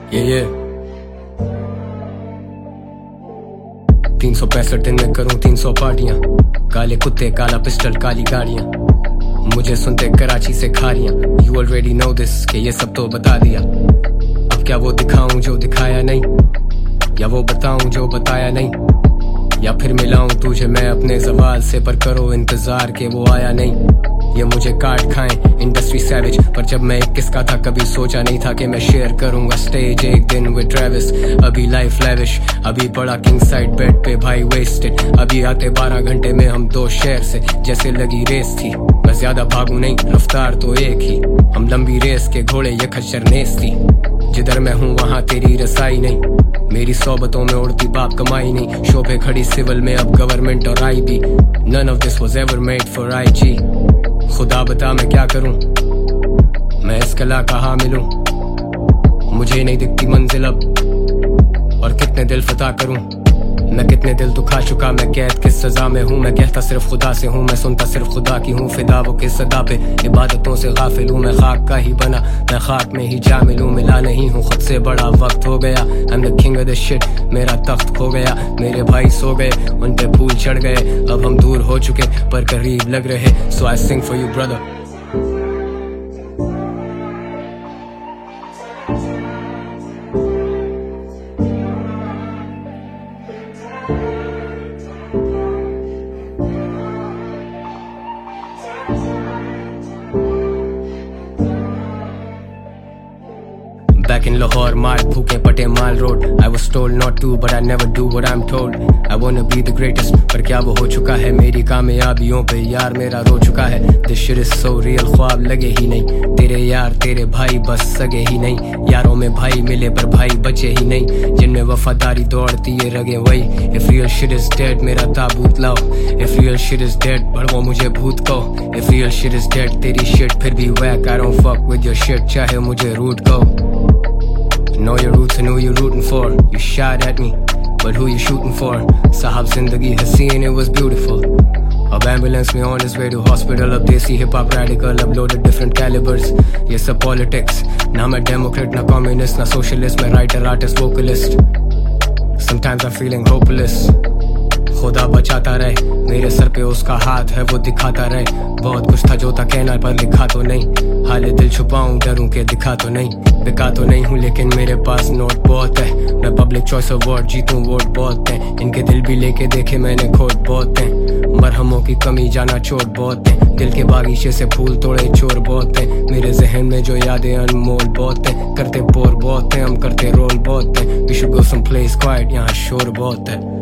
ये 365 दिन में करूं 300 पार्टियां, काले कुत्ते काला पिस्टल काली गाड़ियां, मुझे सुनते कराची से Khariyan. You already know this कि ये सब तो बता दिया। अब क्या वो दिखाऊं जो दिखाया नहीं, या वो बताऊं जो बताया नहीं, या फिर मिलाऊं तुझे मैं अपने ज़वाल से, पर करो इंतजार के वो आया नहीं। ये मुझे काट खाएं इंडस्ट्री सैवेज, पर जब मैं 21 का था कभी सोचा नहीं था कि मैं शेयर करूंगा स्टेज एक दिन विद ट्रेविस। अभी लाइफ लेविश, अभी बड़ा किंग साइड बेड पे भाई वेस्टेड, अभी आते 12 घंटे में हम 2 शहर से, जैसे लगी रेस थी। मैं ज्यादा भागू नहीं, रफ्तार तो एक ही, हम लंबी रेस के घोड़े ये खच्चर नेस थी। जिधर मैं हूँ वहाँ तेरी रसाई नहीं, मेरी सोबतों में उड़ती बाप कमाई नहीं। शोभे खड़ी सिविल में अब गवर्नमेंट और आई भी, none of this was ever made for IG। खुदा बता मैं क्या करूं, मैं इस कला कहाँ मिलूं, मुझे नहीं दिखती मंजिल अब, और कितने दिल फता करूं। मैं कितने दिल दुखा चुका, मैं कैद किस सजा में हूँ। मैं कहता सिर्फ खुदा से हूँ, मैं सुनता सिर्फ खुदा की हूँ। फिदा वो किस सदा पे, इबादतों से गाफिल हूँ। मैं खाक का ही बना, मैं खाक में ही जा मिलूं। मिला नहीं हूँ खुद से, बड़ा वक्त हो गया। I'm the king of the shit, मेरा तख्त खो गया। मेरे भाई सो गए, उन पे फूल चढ़ गए। अब हम दूर हो चुके पर करीब लग रहे। So I sing for you brother। Back in Lahore, मार भूखे पटे Mall Road. I was told not to, but I never do what I'm told। I wanna be the greatest, पर क्या वो हो चुका है। मेरी कामयाबियों पे यार मेरा रो चुका है। This shit is so real, ख्वाब लगे ही नहीं। तेरे यार तेरे भाई बस सगे ही नहीं। यारों में भाई मिले पर भाई बचे ही नहीं। जिनमें वफादारी दौड़ती ये रगे वही। If real shit is dead, मेरा ताबूत लाओ। If real shit is dead, भड़वो मुझे भूत कहो। If real shit is dead, तेरी shit फिर भी whack। I don't fuck with your shit, चाहे मुझे रूट कहो। Know your roots and who you rooting for। You shot at me, but who you shooting for? साहब जिंदगी हसीन, it was beautiful। अब एम्बुलेंस में on his way to hospital। अब देसी हिप हॉप रेडिकल, अब loaded different calibers। ये सब पॉलिटिक्स, ना मैं डेमोक्रेट ना कम्युनिस्ट ना सोशलिस्ट। मैं writer artist vocalist. Sometimes I'm feeling hopeless। खुदा बचाता रहे, मेरे सर पे उसका हाथ है वो दिखाता रहे। बहुत कुछ था जो था कहना पर लिखा तो नहीं। हाले दिल छुपाऊं डरूं के दिखा तो नहीं। बिका तो नहीं हूँ लेकिन मेरे पास नोट बहुत है। मैं पब्लिक चॉइस अवार्ड जीतूं वोट बहुत है। इनके दिल भी लेके देखे मैंने खोट बहुत है। मरहमों की कमी जाना चोट बहुत है। दिल के बागीचे से फूल तोड़े चोर बहुत है। मेरे जहन में जो यादें अनमोल बहुत है। करते बोर बहुत है हम, करते रोल बहुत है। We should go someplace quiet, यहाँ शोर बहुत है।